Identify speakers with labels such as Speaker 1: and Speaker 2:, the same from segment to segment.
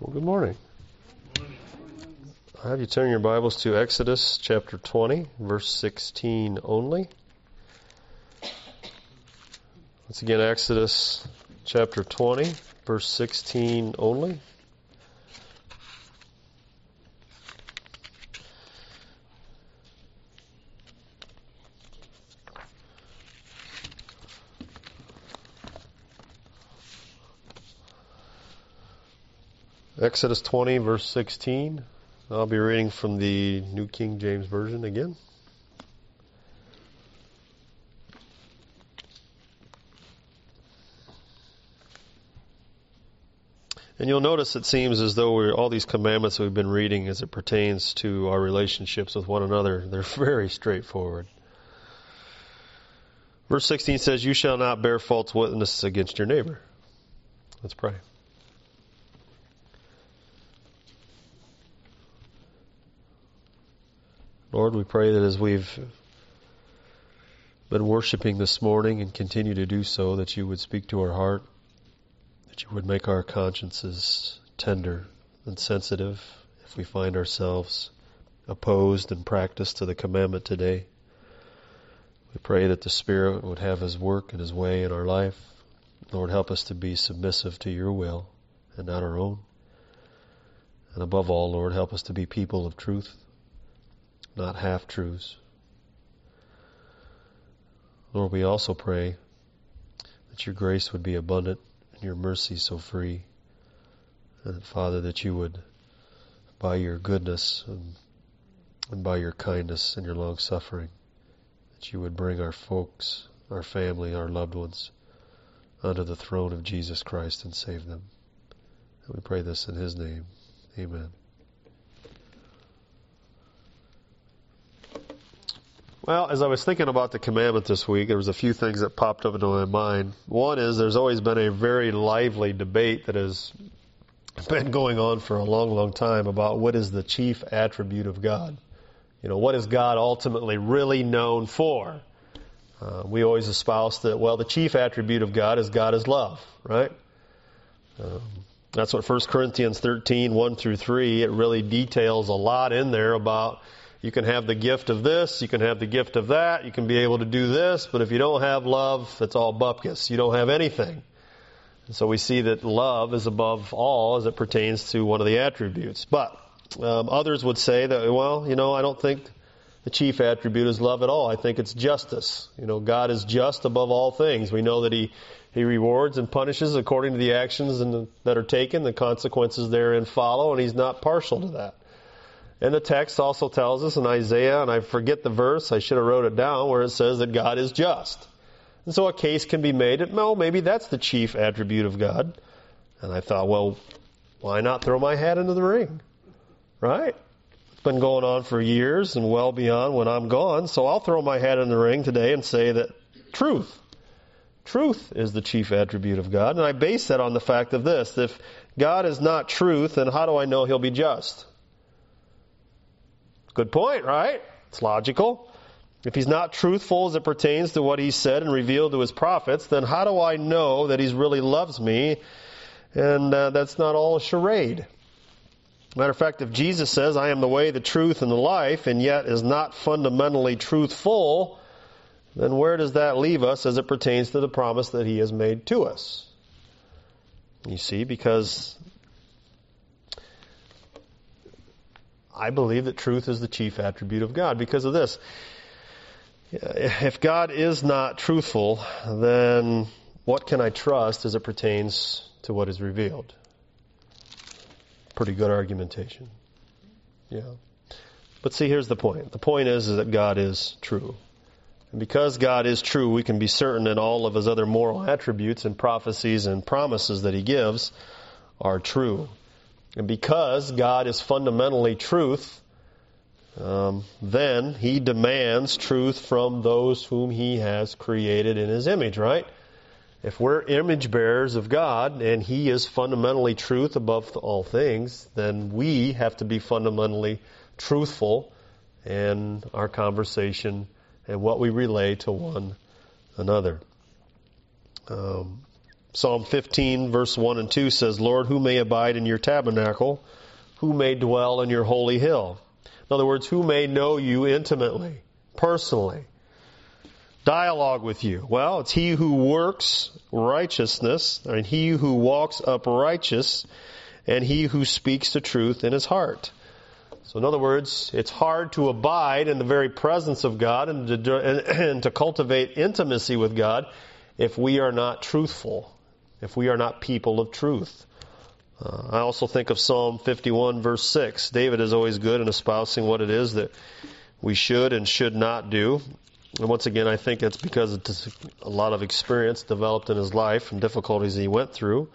Speaker 1: Well, good morning. I have you turn your Bibles to Exodus chapter 20, verse 16 only. Once again, Exodus chapter 20, verse 16 only. Exodus 20, verse 16. I'll be reading from the New King James Version again. And you'll notice it seems as though all these commandments we've been reading as it pertains to our relationships with one another, they're very straightforward. Verse 16 says, "You shall not bear false witness against your neighbor." Let's pray. Lord, we pray that as we've been worshiping this morning and continue to do so, that you would speak to our heart, that you would make our consciences tender and sensitive if we find ourselves opposed in practice to the commandment today. We pray that the Spirit would have His work and His way in our life. Lord, help us to be submissive to your will and not our own. And above all, Lord, help us to be people of truth, not half-truths. Lord, we also pray that your grace would be abundant and your mercy so free. And Father, that you would, by your goodness and by your kindness and your long-suffering, that you would bring our folks, our family, our loved ones under the throne of Jesus Christ and save them. And we pray this in His name. Amen. Well, as I was thinking about the commandment this week, there was a few things that popped up into my mind. One is there's always been a very lively debate that has been going on for a long, long time about what is the chief attribute of God. You know, what is God ultimately really known for? We always espouse that, well, the chief attribute of God is love, right? That's what 1 Corinthians 13, 1 through 3, it really details a lot in there about you can have the gift of this, you can have the gift of that, you can be able to do this, but if you don't have love, it's all bupkis. You don't have anything. And so we see that love is above all as it pertains to one of the attributes. But others would say that, well, I don't think the chief attribute is love at all. I think it's justice. God is just above all things. We know that He rewards and punishes according to the actions that are taken, the consequences therein follow, and He's not partial to that. And the text also tells us in Isaiah, and I forget the verse, I should have wrote it down, where it says that God is just. And so a case can be made that, no, maybe that's the chief attribute of God. And I thought, well, why not throw my hat into the ring? Right? It's been going on for years and well beyond when I'm gone, so I'll throw my hat in the ring today and say that truth is the chief attribute of God. And I base that on the fact of this: if God is not truth, then how do I know He'll be just? Good point, right? It's logical. If He's not truthful as it pertains to what He said and revealed to His prophets, then how do I know that He really loves me and that's not all a charade? Matter of fact, if Jesus says, "I am the way, the truth, and the life," and yet is not fundamentally truthful, then where does that leave us as it pertains to the promise that He has made to us? You see, because I believe that truth is the chief attribute of God because of this. If God is not truthful, then what can I trust as it pertains to what is revealed? Pretty good argumentation. Yeah. But see, here's the point. The point is that God is true. And because God is true, we can be certain that all of His other moral attributes and prophecies and promises that He gives are true. And because God is fundamentally truth, then He demands truth from those whom He has created in His image, right? If we're image bearers of God and He is fundamentally truth above all things, then we have to be fundamentally truthful in our conversation and what we relay to one another. Psalm 15, verse 1 and 2 says, Lord, who may abide in your tabernacle? Who may dwell in your holy hill? In other words, who may know you intimately, personally? Dialogue with you. Well, it's he who works righteousness, and he who walks uprighteous, and he who speaks the truth in his heart. So in other words, it's hard to abide in the very presence of God and to cultivate intimacy with God if we are not truthful, if we are not people of truth. I also think of Psalm 51, verse 6. David is always good in espousing what it is that we should and should not do. And once again, I think it's because it's a lot of experience developed in his life and difficulties he went through.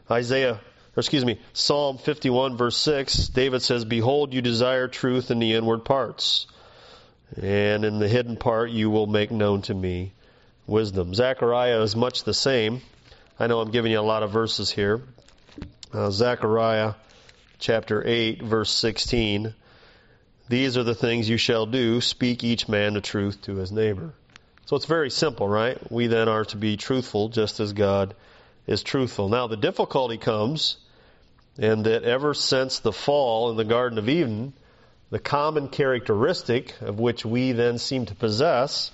Speaker 1: Psalm 51, verse 6, David says, Behold, you desire truth in the inward parts, and in the hidden part you will make known to me wisdom. Zechariah is much the same. I know I'm giving you a lot of verses here. Zechariah chapter 8, verse 16, These are the things you shall do, speak each man the truth to his neighbor. So it's very simple, right? We then are to be truthful just as God is truthful. Now the difficulty comes in that ever since the fall in the Garden of Eden, the common characteristic of which we then seem to possess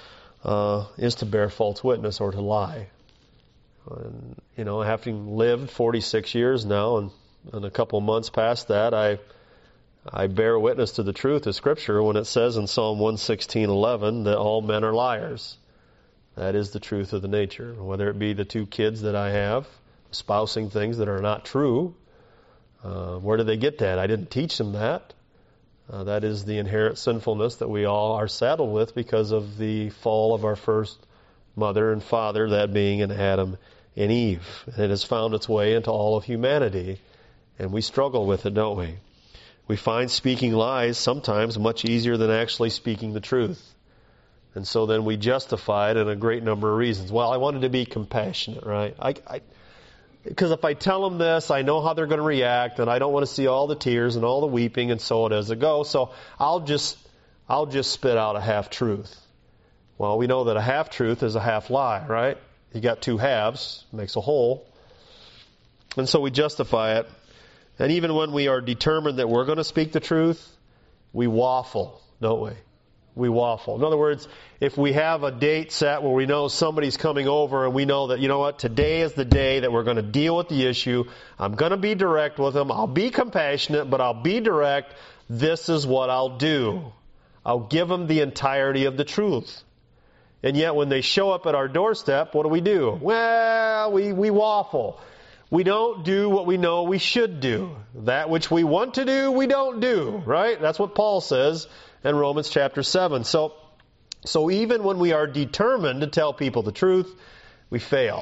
Speaker 1: is to bear false witness or to lie. And, having lived 46 years now and a couple months past that, I bear witness to the truth of Scripture when it says in Psalm 116:11 that all men are liars. That is the truth of the nature. Whether it be the two kids that I have espousing things that are not true, where did they get that? I didn't teach them that. That is the inherent sinfulness that we all are saddled with because of the fall of our first mother and father, that being in Adam and Eve. And it has found its way into all of humanity, and we struggle with it, don't we? We find speaking lies sometimes much easier than actually speaking the truth. And so then we justify it in a great number of reasons. Well, I wanted to be compassionate, right? Because if I tell them this, I know how they're going to react, and I don't want to see all the tears and all the weeping and so on as it goes. So I'll just spit out a half-truth. Well, we know that a half-truth is a half-lie, right? You got two halves, makes a whole. And so we justify it. And even when we are determined that we're going to speak the truth, we waffle, don't we? We waffle. In other words, if we have a date set where we know somebody's coming over and we know that, today is the day that we're going to deal with the issue. I'm going to be direct with them. I'll be compassionate, but I'll be direct. This is what I'll do. I'll give them the entirety of the truth. And yet when they show up at our doorstep, what do? Well, we waffle. We don't do what we know we should do. That which we want to do, we don't do, right? That's what Paul says in Romans chapter 7. So even when we are determined to tell people the truth, we fail.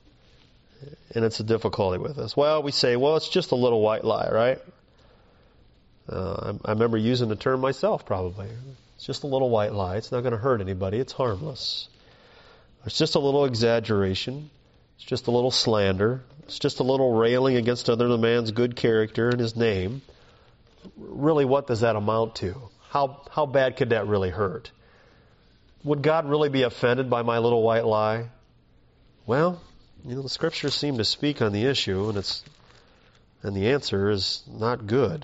Speaker 1: And it's a difficulty with us. Well, we say, it's just a little white lie, right? I remember using the term myself probably. It's just a little white lie. It's not going to hurt anybody. It's harmless. It's just a little exaggeration. It's just a little slander. It's just a little railing against another man's good character and his name. Really, what does that amount to? How bad could that really hurt? Would God really be offended by my little white lie? Well, the Scriptures seem to speak on the issue, and the answer is not good.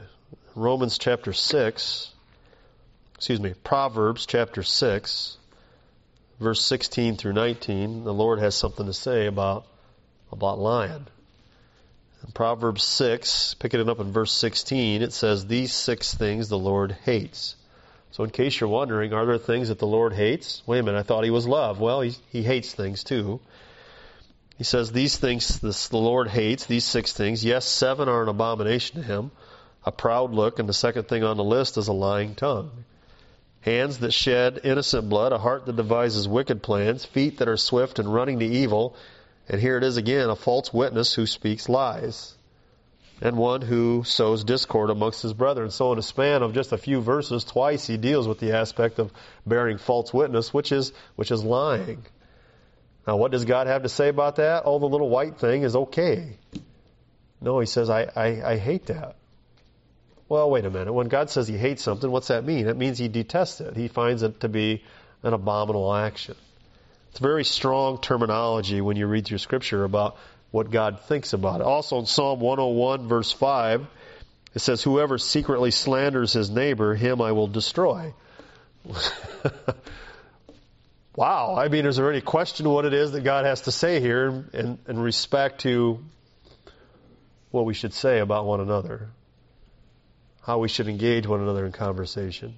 Speaker 1: Proverbs chapter 6, verse 16 through 19, the Lord has something to say about lying. In Proverbs 6, picking it up in verse 16, it says, These 6 things the Lord hates. So in case you're wondering, are there things that the Lord hates? Wait a minute, I thought He was love. Well, He hates things too. He says these things the Lord hates, these 6 things. Yes, 7 are an abomination to Him. A proud look, and the second thing on the list is a lying tongue. Hands that shed innocent blood, a heart that devises wicked plans, feet that are swift in running to evil, and here it is again, a false witness who speaks lies, and one who sows discord amongst his brethren. So in a span of just a few verses, twice he deals with the aspect of bearing false witness, which is lying. Now what does God have to say about that? Oh, the little white thing is okay. No, He says, I hate that. Well, wait a minute. When God says He hates something, what's that mean? It means He detests it. He finds it to be an abominable action. It's very strong terminology when you read through Scripture about what God thinks about it. Also in Psalm 101 verse 5, it says, whoever secretly slanders his neighbor, him I will destroy. Wow. I mean, is there any question what it is that God has to say here in respect to what we should say about one another? How we should engage one another in conversation?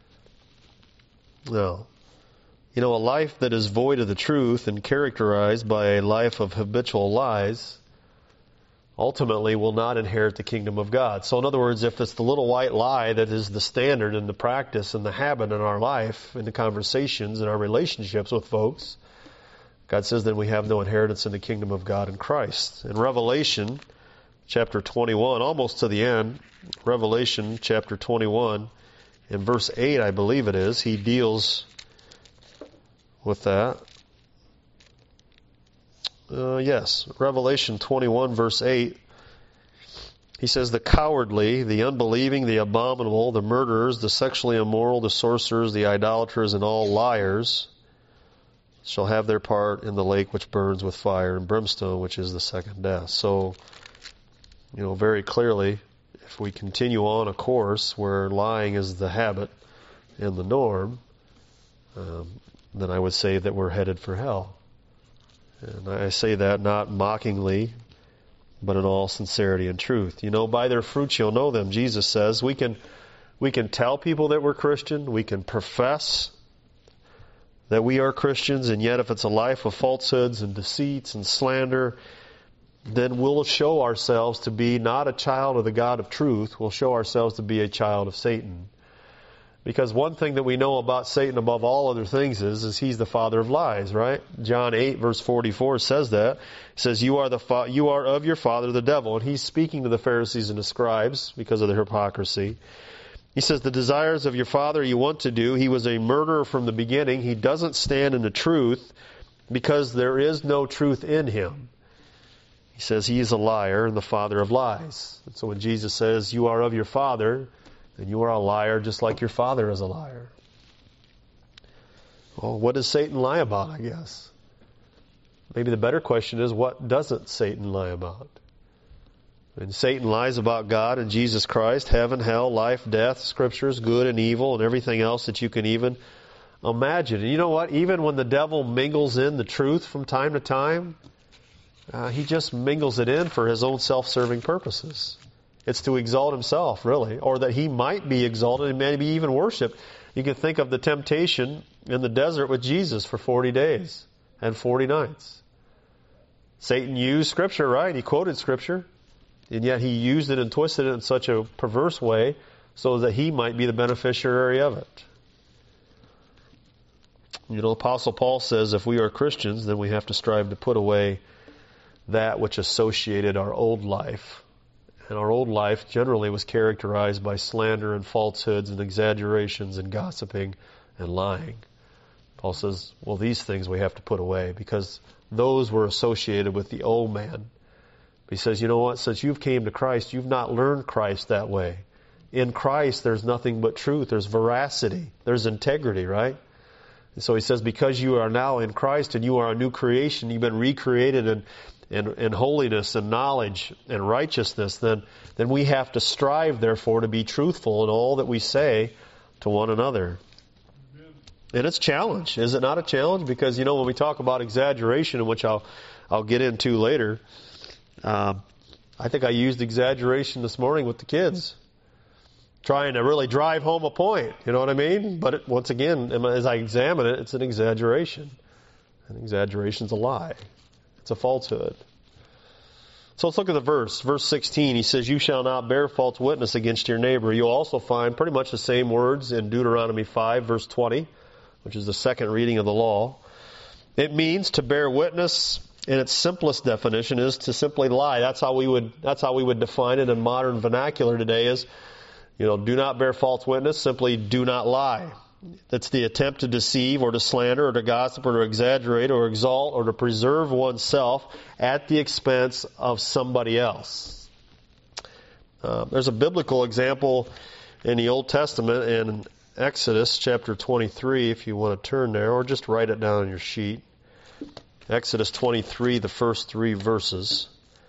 Speaker 1: No. You know, a life that is void of the truth and characterized by a life of habitual lies ultimately will not inherit the kingdom of God. So in other words, if it's the little white lie that is the standard and the practice and the habit in our life, in the conversations, in our relationships with folks, God says then we have no inheritance in the kingdom of God in Christ. In Revelation chapter 21, almost to the end, Revelation chapter 21, in verse 8 I believe it is, he deals with that. Yes, Revelation 21 verse 8. He says, the cowardly, the unbelieving, the abominable, the murderers, the sexually immoral, the sorcerers, the idolaters, and all liars shall have their part in the lake which burns with fire and brimstone, which is the second death. So, you know, very clearly, if we continue on a course where lying is the habit and the norm, then I would say that we're headed for hell. And I say that not mockingly, but in all sincerity and truth. You know, by their fruits you'll know them, Jesus says. We can tell people that we're Christian. We can profess that we are Christians, and yet if it's a life of falsehoods and deceits and slander, then we'll show ourselves to be not a child of the God of truth. We'll show ourselves to be a child of Satan. Because one thing that we know about Satan above all other things is he's the father of lies, right? John 8 verse 44 says that. It says, you are of your father the devil. And he's speaking to the Pharisees and the scribes because of their hypocrisy. He says, the desires of your father you want to do. He was a murderer from the beginning. He doesn't stand in the truth because there is no truth in him. He says he is a liar and the father of lies. And so when Jesus says, you are of your father, then you are a liar just like your father is a liar. Well, what does Satan lie about, I guess? Maybe the better question is, what doesn't Satan lie about? And Satan lies about God and Jesus Christ, heaven, hell, life, death, scriptures, good and evil, and everything else that you can even imagine. And you know what? Even when the devil mingles in the truth from time to time, he just mingles it in for his own self-serving purposes. It's to exalt himself, really, or that he might be exalted and maybe even worshipped. You can think of the temptation in the desert with Jesus for 40 days and 40 nights. Satan used Scripture, right? He quoted Scripture, and yet he used it and twisted it in such a perverse way so that he might be the beneficiary of it. You know, Apostle Paul says if we are Christians, then we have to strive to put away that which associated our old life. And our old life generally was characterized by slander and falsehoods and exaggerations and gossiping and lying. Paul says, well, these things we have to put away because those were associated with the old man. He says, you know what? Since you've came to Christ, you've not learned Christ that way. In Christ, there's nothing but truth. There's veracity. There's integrity, right? And so he says, because you are now in Christ and you are a new creation, you've been recreated in holiness and knowledge and righteousness, then we have to strive, therefore, to be truthful in all that we say to one another. Amen. And it's a challenge. Is it not a challenge? Because, you know, when we talk about exaggeration, which I'll get into later, I think I used exaggeration this morning with the kids, trying to really drive home a point. You know what I mean? But once again, as I examine it, it's an exaggeration. An exaggeration's a lie. It's a falsehood. So let's look at the verse. Verse 16, he says, you shall not bear false witness against your neighbor. You'll also find pretty much the same words in Deuteronomy 5, verse 20, which is the second reading of the law. It means to bear witness, in its simplest definition, is to simply lie. That's how we would define it in modern vernacular today is, you know, do not bear false witness, simply do not lie. That's the attempt to deceive or to slander or to gossip or to exaggerate or exalt or to preserve oneself at the expense of somebody else. There's a biblical example in the Old Testament in Exodus chapter 23, if you want to turn there, or just write it down on your sheet. Exodus 23, the first 3 verses.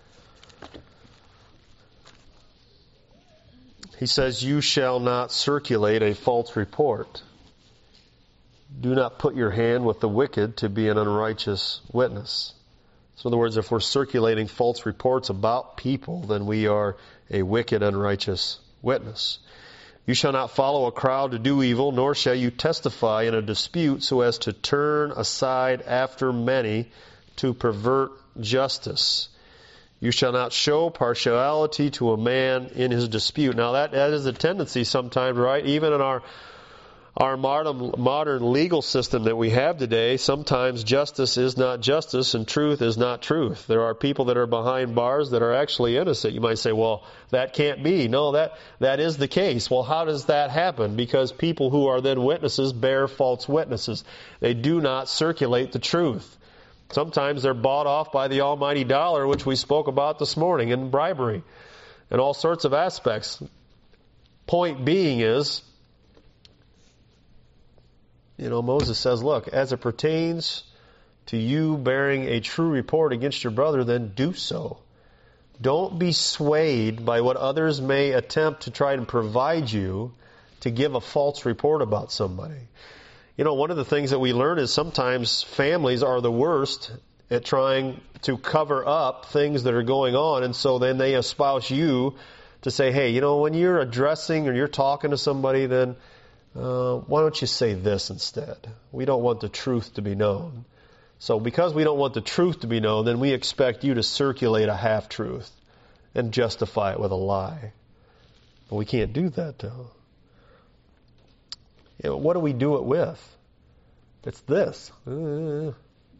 Speaker 1: He says, "You shall not circulate a false report. Do not put your hand with the wicked to be an unrighteous witness." So in other words, if we're circulating false reports about people, then we are a wicked, unrighteous witness. "You shall not follow a crowd to do evil, nor shall you testify in a dispute so as to turn aside after many to pervert justice. You shall not show partiality to a man in his dispute." Now that is a tendency sometimes, right? Even in our modern legal system that we have today, sometimes justice is not justice and truth is not truth. There are people that are behind bars that are actually innocent. You might say, well, that can't be. No, that is the case. Well, how does that happen? Because people who are then witnesses bear false witnesses. They do not circulate the truth. Sometimes they're bought off by the almighty dollar, which we spoke about this morning, in bribery and all sorts of aspects. Point being is, Moses says, look, as it pertains to you bearing a true report against your brother, then do so. Don't be swayed by what others may attempt to try and provide you to give a false report about somebody. One of the things that we learn is sometimes families are the worst at trying to cover up things that are going on, and so then they espouse you to say, hey, when you're addressing or you're talking to somebody, then why don't you say this instead? We don't want the truth to be known. So because we don't want the truth to be known, then we expect you to circulate a half-truth and justify it with a lie. But we can't do that, though. What do we do it with? It's this. You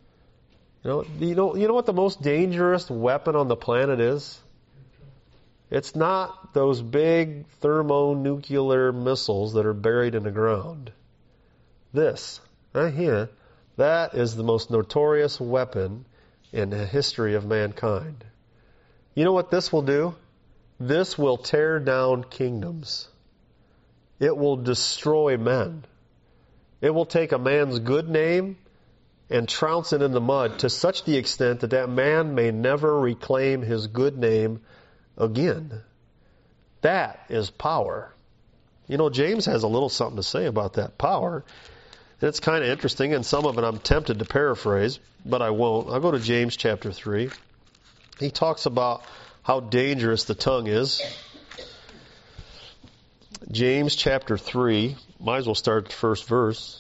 Speaker 1: know what the most dangerous weapon on the planet is? It's not those big thermonuclear missiles that are buried in the ground. This, right here, that is the most notorious weapon in the history of mankind. You know what this will do? This will tear down kingdoms. It will destroy men. It will take a man's good name and trounce it in the mud to such the extent that that man may never reclaim his good name again. That is power. James has a little something to say about that power. And it's kind of interesting, and some of it I'm tempted to paraphrase, but I won't. I'll go to James chapter 3. He talks about how dangerous the tongue is. James chapter 3, might as well start at the first verse.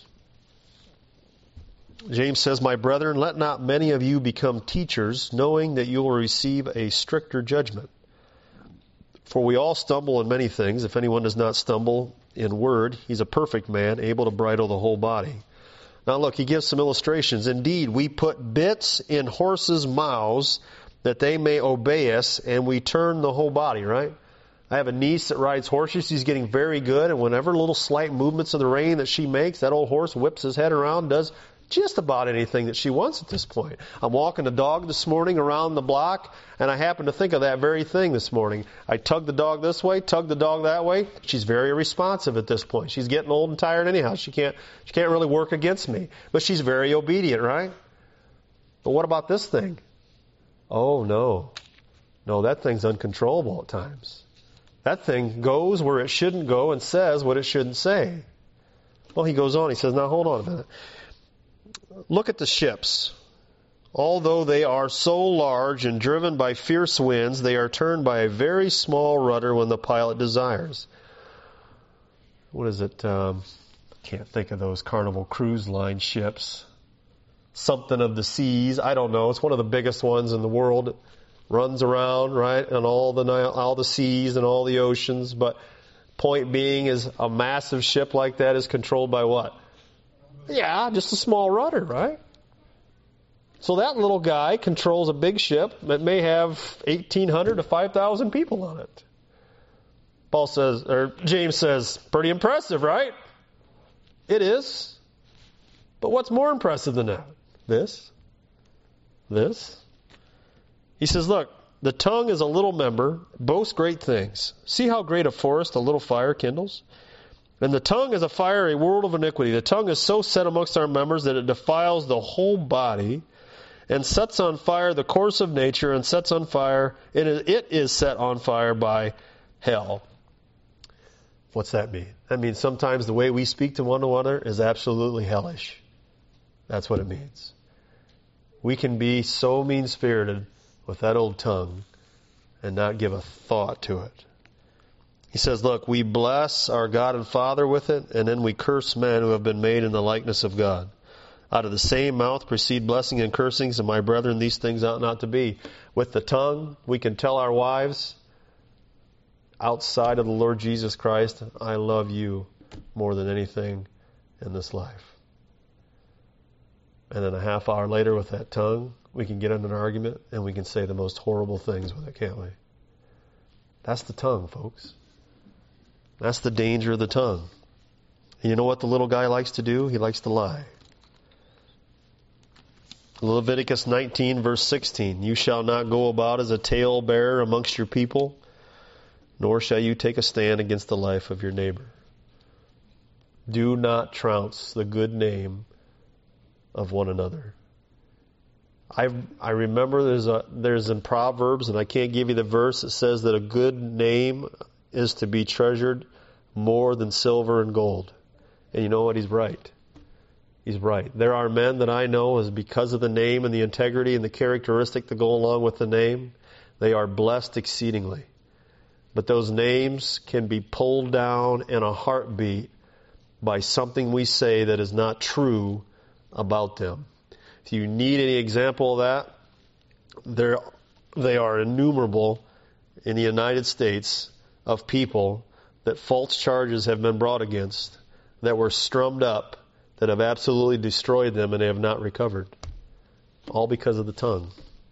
Speaker 1: James says, "My brethren, let not many of you become teachers, knowing that you will receive a stricter judgment. For we all stumble in many things. If anyone does not stumble in word, he's a perfect man, able to bridle the whole body." Now look, he gives some illustrations. "Indeed, we put bits in horses' mouths that they may obey us, and we turn the whole body," right? I have a niece that rides horses. She's getting very good, and whenever little slight movements of the rein that she makes, that old horse whips his head around, does just about anything that she wants at this point. I'm walking the dog this morning around the block, and I happen to think of that very thing this morning. I tug the dog this way, tug the dog that way. She's very responsive at this point. She's getting old and tired anyhow. She can't really work against me. But she's very obedient, right? But what about this thing? Oh, no. No, that thing's uncontrollable at times. That thing goes where it shouldn't go and says what it shouldn't say. Well, he goes on. He says, now hold on a minute. Look at the ships. Although they are so large and driven by fierce winds, they are turned by a very small rudder when the pilot desires. What is it? Can't think of those Carnival Cruise Line ships. Something of the seas. I don't know. It's one of the biggest ones in the world. It runs around, right, on all the seas and all the oceans. But point being is a massive ship like that is controlled by what? Yeah, just a small rudder, right? So that little guy controls a big ship that may have 1,800 to 5,000 people on it. James says, pretty impressive, right? It is. But what's more impressive than that? This. He says, look, the tongue is a little member, boasts great things. See how great a forest a little fire kindles? And the tongue is a fire, a world of iniquity. The tongue is so set amongst our members that it defiles the whole body and sets on fire the course of nature and sets on fire, it is set on fire by hell. What's that mean? That means sometimes the way we speak to one another is absolutely hellish. That's what it means. We can be so mean-spirited with that old tongue and not give a thought to it. He says, look, we bless our God and Father with it, and then we curse men who have been made in the likeness of God. Out of the same mouth proceed blessing and cursings, and my brethren, these things ought not to be. With the tongue, we can tell our wives, outside of the Lord Jesus Christ, I love you more than anything in this life. And then a half hour later with that tongue, we can get in an argument and we can say the most horrible things with it, can't we? That's the tongue, folks. That's the danger of the tongue. And you know what the little guy likes to do? He likes to lie. Leviticus 19 verse 16, you shall not go about as a talebearer amongst your people, nor shall you take a stand against the life of your neighbor. Do not trounce the good name of one another. I remember there's in Proverbs, and I can't give you the verse, it says that a good name is to be treasured more than silver and gold. And you know what? He's right. He's right. There are men that I know is because of the name and the integrity and the characteristic that go along with the name, they are blessed exceedingly. But those names can be pulled down in a heartbeat by something we say that is not true about them. If you need any example of that, they are innumerable in the United States of people that false charges have been brought against, that were strummed up, that have absolutely destroyed them and they have not recovered. All because of the tongue.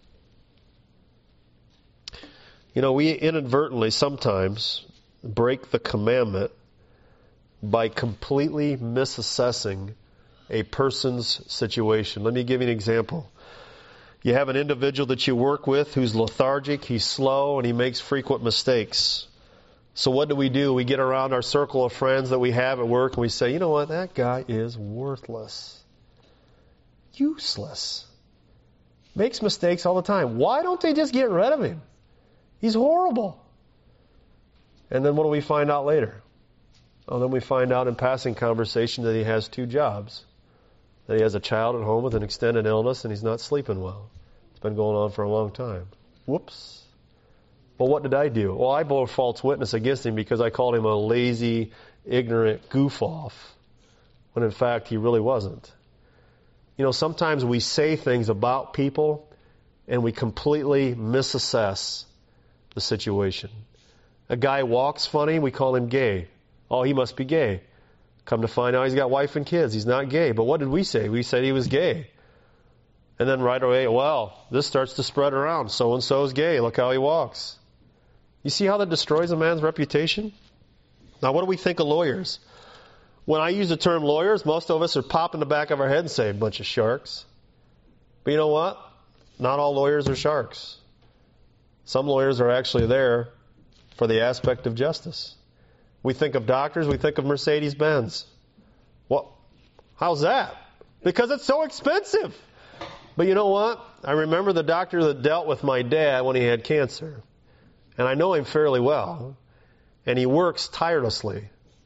Speaker 1: You know, we inadvertently sometimes break the commandment by completely misassessing a person's situation. Let me give you an example. You have an individual that you work with who's lethargic, he's slow, and he makes frequent mistakes. So what do? We get around our circle of friends that we have at work and we say, you know what, that guy is worthless. Useless. Makes mistakes all the time. Why don't they just get rid of him? He's horrible. And then what do we find out later? Oh, then we find out in passing conversation that he has 2 jobs. That he has a child at home with an extended illness and he's not sleeping well. It's been going on for a long time. Whoops. Well, what did I do? Well, I bore false witness against him because I called him a lazy, ignorant goof-off, when in fact he really wasn't. You know, sometimes we say things about people and we completely misassess the situation. A guy walks funny, we call him gay. Oh, he must be gay. Come to find out he's got wife and kids. He's not gay. But what did we say? We said he was gay. And then right away, well, this starts to spread around. So-and-so is gay. Look how he walks. You see how that destroys a man's reputation? Now, what do we think of lawyers? When I use the term lawyers, most of us are popping the back of our head and say, a bunch of sharks. But you know what? Not all lawyers are sharks. Some lawyers are actually there for the aspect of justice. We think of doctors, we think of Mercedes-Benz. Well, how's that? Because it's so expensive. But you know what? I remember the doctor that dealt with my dad when he had cancer. And I know him fairly well. And he works tirelessly.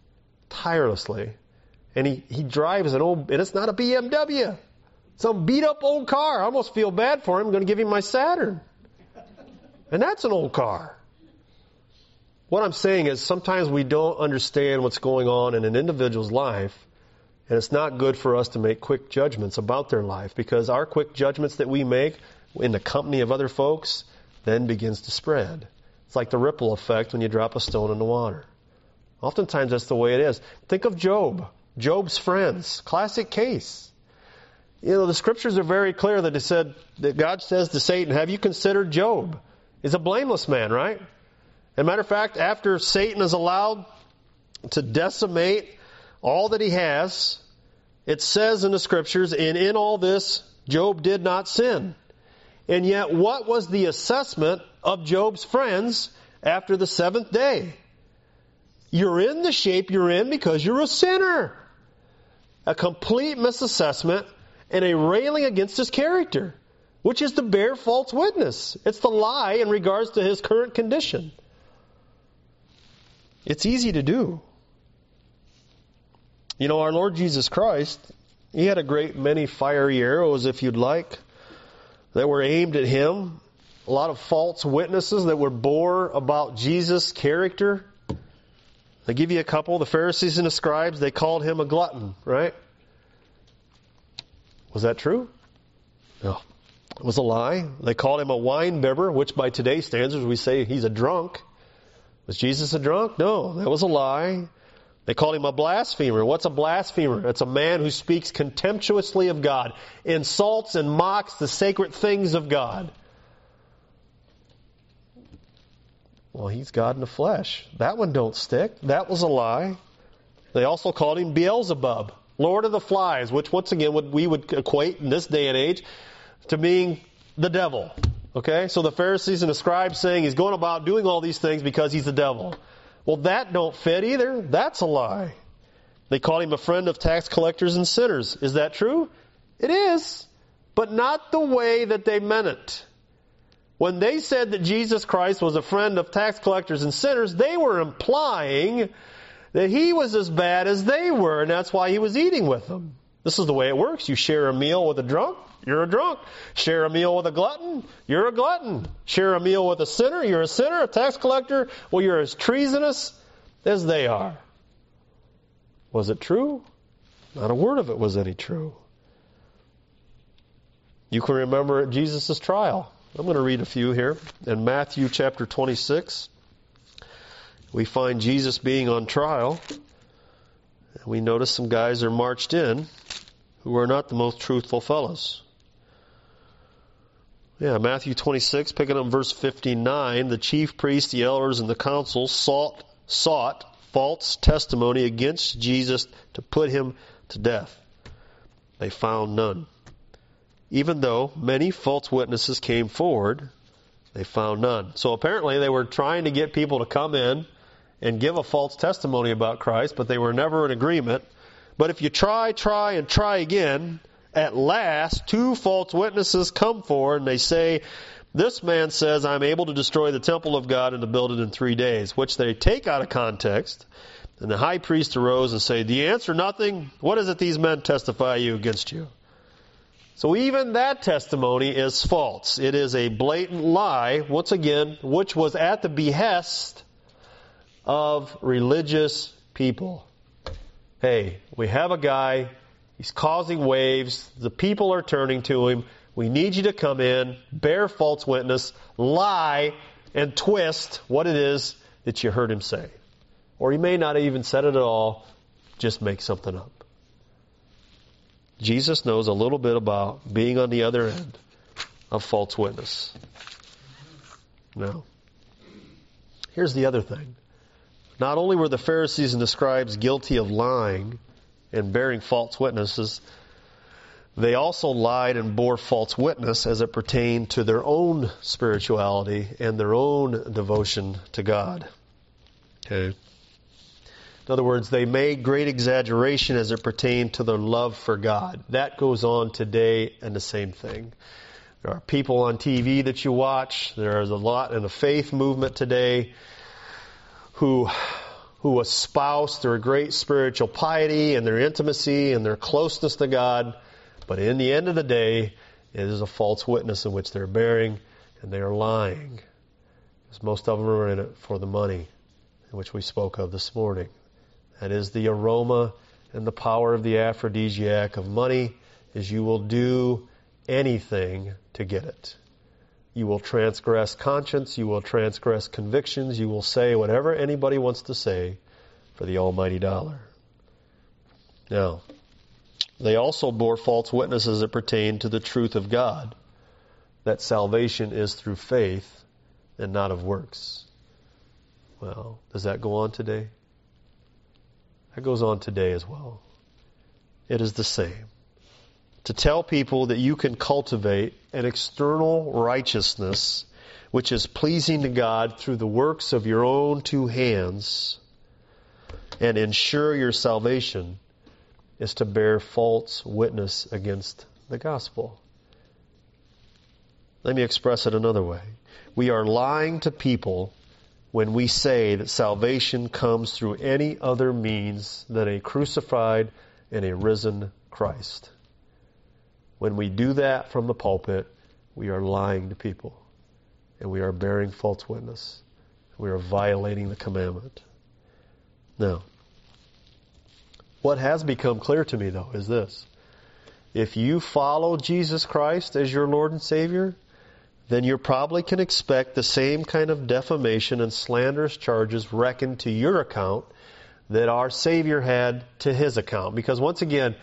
Speaker 1: And he drives an old, and it's not a BMW. Some beat up old car. I almost feel bad for him. I'm going to give him my Saturn. And that's an old car. What I'm saying is sometimes we don't understand what's going on in an individual's life, and it's not good for us to make quick judgments about their life, because our quick judgments that we make in the company of other folks then begins to spread. It's like the ripple effect when you drop a stone in the water. Oftentimes that's the way it is. Think of Job. Job's friends. Classic case. You know, the scriptures are very clear that it said, that God says to Satan, have you considered Job? He's a blameless man, right? As a matter of fact, after Satan is allowed to decimate all that he has, it says in the scriptures, and in all this, Job did not sin. And yet, what was the assessment of Job's friends after the 7th day? You're in the shape you're in because you're a sinner. A complete misassessment and a railing against his character. which is to bear false witness. It's the lie in regards to his current condition. It's easy to do. You know, our Lord Jesus Christ, He had a great many fiery arrows, if you'd like, that were aimed at Him. A lot of false witnesses that were bore about Jesus' character. They give you a couple. The Pharisees and the scribes, they called Him a glutton, right? Was that true? No. It was a lie. They called Him a wine bibber, which by today's standards we say He's a drunk. Was Jesus a drunk? No, that was a lie. They called Him a blasphemer. What's a blasphemer? It's a man who speaks contemptuously of God, insults and mocks the sacred things of God. Well, He's God in the flesh. That one don't stick. That was a lie. They also called Him Beelzebub, Lord of the Flies, which once again we would equate in this day and age to being the devil. Okay? So the Pharisees and the scribes saying He's going about doing all these things because He's the devil. Well, that don't fit either. That's a lie. They called Him a friend of tax collectors and sinners. Is that true? It is. But not the way that they meant it. When they said that Jesus Christ was a friend of tax collectors and sinners, they were implying that He was as bad as they were, and that's why He was eating with them. This is the way it works. You share a meal with a drunk, you're a drunk. Share a meal with a glutton, you're a glutton. Share a meal with a sinner, you're a sinner. A tax collector, well, you're as treasonous as they are. Was it true? Not a word of it was any true. You can remember at Jesus' trial. I'm going to read a few here. In Matthew chapter 26, we find Jesus being on trial. We notice some guys are marched in who are not the most truthful fellows. Yeah, Matthew 26, picking up verse 59, the chief priests, the elders, and the council sought false testimony against Jesus to put Him to death. They found none. Even though many false witnesses came forward, they found none. So apparently they were trying to get people to come in and give a false testimony about Christ, but they were never in agreement. But if you try again, at last 2 false witnesses come forward and they say, this man says, I'm able to destroy the temple of God and to build it in 3 days, which they take out of context. And the high priest arose and said, do you answer nothing? What is it these men testify you against you? So even that testimony is false. It is a blatant lie, once again, which was at the behest of religious people. Hey, we have a guy, he's causing waves, the people are turning to him, we need you to come in, bear false witness, lie, and twist what it is that you heard him say. Or he may not have even said it at all, just make something up. Jesus knows a little bit about being on the other end of false witness. Now, here's the other thing. Not only were the Pharisees and the scribes guilty of lying and bearing false witnesses, they also lied and bore false witness as it pertained to their own spirituality and their own devotion to God. Okay. In other words, they made great exaggeration as it pertained to their love for God. That goes on today and the same thing. There are people on TV that you watch. There is a lot in the faith movement today who espouse their great spiritual piety and their intimacy and their closeness to God. But in the end of the day, it is a false witness in which they're bearing, and they are lying. Because most of them are in it for the money, which we spoke of this morning. That is the aroma and the power of the aphrodisiac of money, is you will do anything to get it. You will transgress conscience, you will transgress convictions, you will say whatever anybody wants to say for the almighty dollar. Now, they also bore false witness as it pertained to the truth of God, that salvation is through faith and not of works. Well, does that go on today? That goes on today as well. It is the same. To tell people that you can cultivate an external righteousness which is pleasing to God through the works of your own 2 hands and ensure your salvation is to bear false witness against the gospel. Let me express it another way. We are lying to people when we say that salvation comes through any other means than a crucified and a risen Christ. When we do that from the pulpit, we are lying to people, and we are bearing false witness. We are violating the commandment. Now, what has become clear to me, though, is this. If you follow Jesus Christ as your Lord and Savior, then you probably can expect the same kind of defamation and slanderous charges reckoned to your account that our Savior had to His account. Because once again,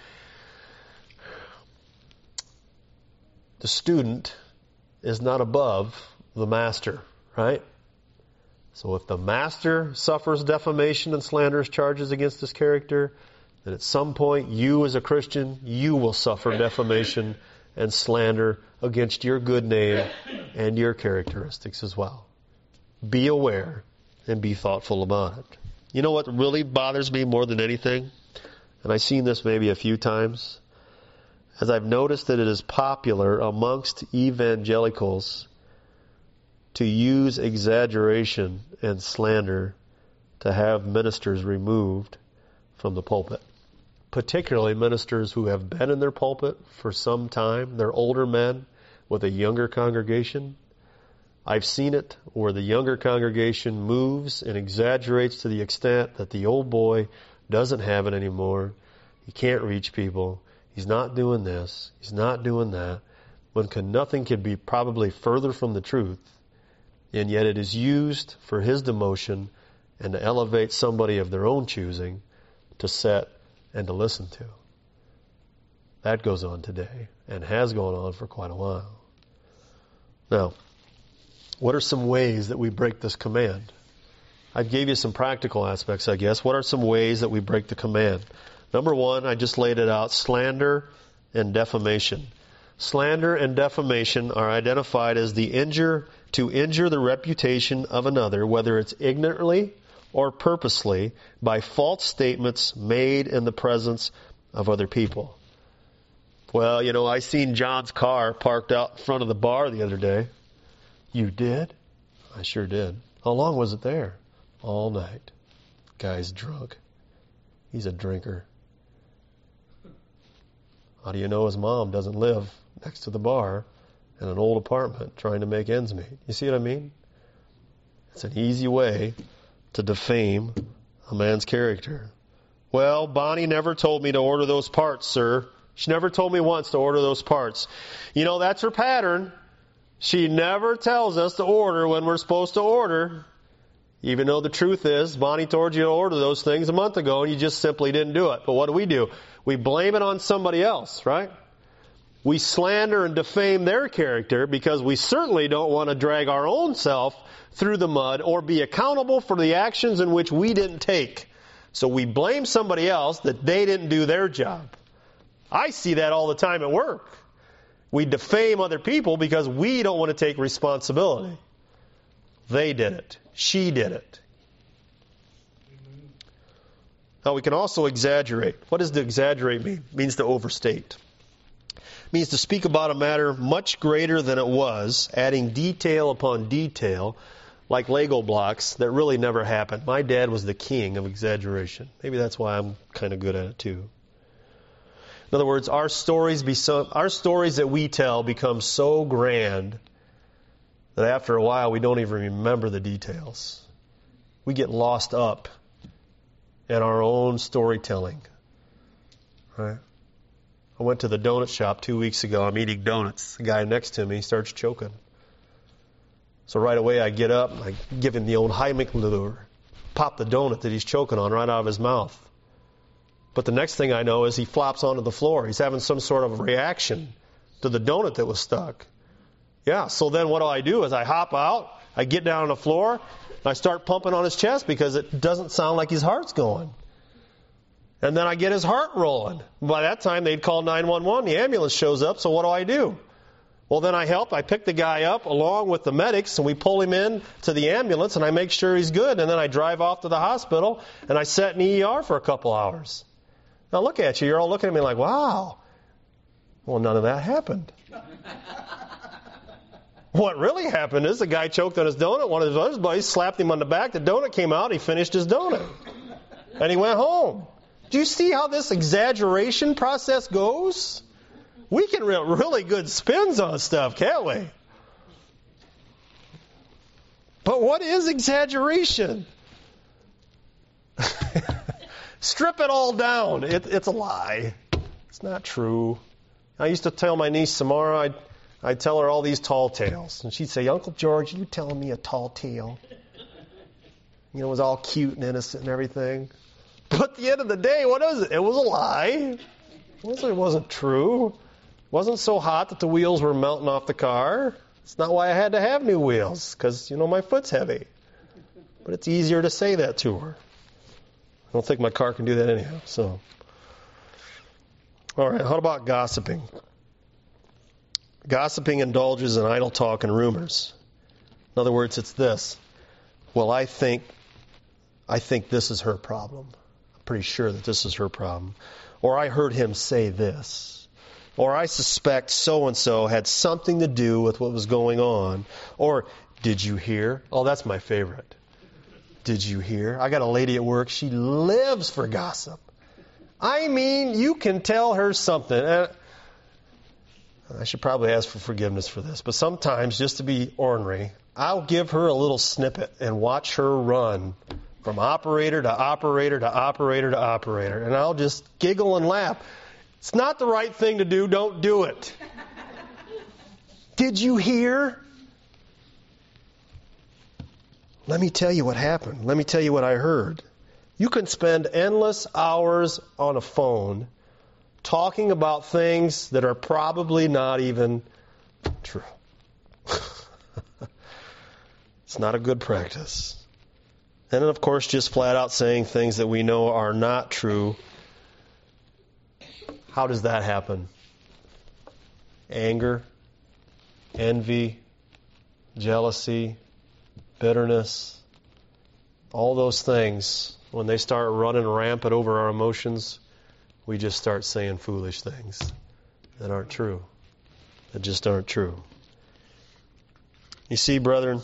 Speaker 1: the student is not above the master, right? So if the master suffers defamation and slanderous charges against his character, then at some point you as a Christian, you will suffer defamation and slander against your good name and your characteristics as well. Be aware and be thoughtful about it. You know what really bothers me more than anything? And I've seen this maybe a few times. As I've noticed that it is popular amongst evangelicals to use exaggeration and slander to have ministers removed from the pulpit. Particularly ministers who have been in their pulpit for some time. They're older men with a younger congregation. I've seen it where the younger congregation moves and exaggerates to the extent that the old boy doesn't have it anymore. He can't reach people. He's not doing this. He's not doing that. When nothing could be probably further from the truth. And yet it is used for his demotion and to elevate somebody of their own choosing to set and to listen to. That goes on today and has gone on for quite a while. Now, what are some ways that we break this command? I gave you some practical aspects, I guess. What are some ways that we break the command? Number one, I just laid it out, slander and defamation. Slander and defamation are identified as to injure the reputation of another, whether it's ignorantly or purposely, by false statements made in the presence of other people. Well, I seen John's car parked out in front of the bar the other day. You did? I sure did. How long was it there? All night. Guy's drunk. He's a drinker. How do you know his mom doesn't live next to the bar in an old apartment trying to make ends meet? You see what I mean? It's an easy way to defame a man's character. Well, Bonnie never told me to order those parts, sir. She never told me once to order those parts. That's her pattern. She never tells us to order when we're supposed to order. Even though the truth is, Bonnie told you to order those things a month ago and you just simply didn't do it. But what do? We blame it on somebody else, right? We slander and defame their character because we certainly don't want to drag our own self through the mud or be accountable for the actions in which we didn't take. So we blame somebody else that they didn't do their job. I see that all the time at work. We defame other people because we don't want to take responsibility. They did it. She did it. Now we can also exaggerate. What does to exaggerate mean? It means to overstate. It means to speak about a matter much greater than it was, adding detail upon detail, like Lego blocks that really never happened. My dad was the king of exaggeration. Maybe that's why I'm kind of good at it too. In other words, our stories that we tell become so grand that after a while we don't even remember the details. We get lost up in our own storytelling. Right? I went to the donut shop 2 weeks ago. I'm eating donuts. The guy next to me starts choking. So right away I get up and I give him the old Heimlich-Maneuver. Pop the donut that he's choking on right out of his mouth. But the next thing I know is he flops onto the floor. He's having some sort of reaction to the donut that was stuck. Yeah, so then what do? Is I hop out, I get down on the floor, and I start pumping on his chest because it doesn't sound like his heart's going. And then I get his heart rolling. By that time, they'd call 911. The ambulance shows up, so what do? Well, then I help. I pick the guy up along with the medics, and we pull him in to the ambulance, and I make sure he's good. And then I drive off to the hospital, and I set in the ER for a couple hours. Now look at you. You're all looking at me like, wow. Well, none of that happened.
Speaker 2: What really happened is the guy choked on his donut. One of his other buddies slapped him on the back. The donut came out. He finished his donut. And he went home. Do you see how this exaggeration process goes? We can really good spins on stuff, can't we? But what is exaggeration? Strip it all down. It's a lie. It's not true. I used to tell my niece Samara, I'd tell her all these tall tales. And she'd say, Uncle George, you telling me a tall tale? You know, it was all cute and innocent and everything. But at the end of the day, what was it? It was a lie. It wasn't true. It wasn't so hot that the wheels were melting off the car. It's not why I had to have new wheels, because, my foot's heavy. But it's easier to say that to her. I don't think my car can do that anyhow. So, all right, how about gossiping? Gossiping indulges in idle talk and rumors. In other words, it's this. Well, I think this is her problem. I'm pretty sure that this is her problem. Or I heard him say this. Or I suspect so-and-so had something to do with what was going on. Or, did you hear? Oh, that's my favorite. Did you hear? I got a lady at work. She lives for gossip. I mean, you can tell her something. I should probably ask for forgiveness for this. But sometimes, just to be ornery, I'll give her a little snippet and watch her run from operator to operator to operator to operator. And I'll just giggle and laugh. It's not the right thing to do. Don't do it. Did you hear? Let me tell you what happened. Let me tell you what I heard. You can spend endless hours on a phone talking about things that are probably not even true. It's not a good practice. And then, of course, just flat out saying things that we know are not true. How does that happen? Anger, envy, jealousy, bitterness, all those things, when they start running rampant over our emotions, we just start saying foolish things that aren't true, that just aren't true. You see, brethren,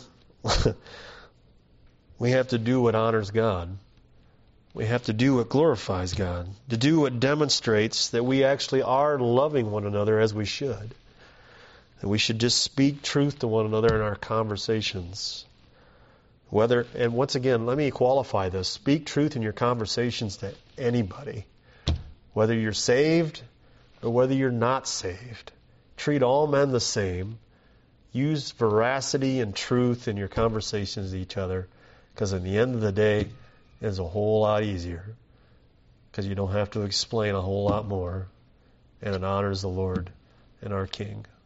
Speaker 2: we have to do what honors God. We have to do what glorifies God, to do what demonstrates that we actually are loving one another as we should. That we should just speak truth to one another in our conversations. And once again, let me qualify this. Speak truth in your conversations to anybody. Whether you're saved or whether you're not saved. Treat all men the same. Use veracity and truth in your conversations with each other. Because at the end of the day, it's a whole lot easier. Because you don't have to explain a whole lot more. And it honors the Lord and our King.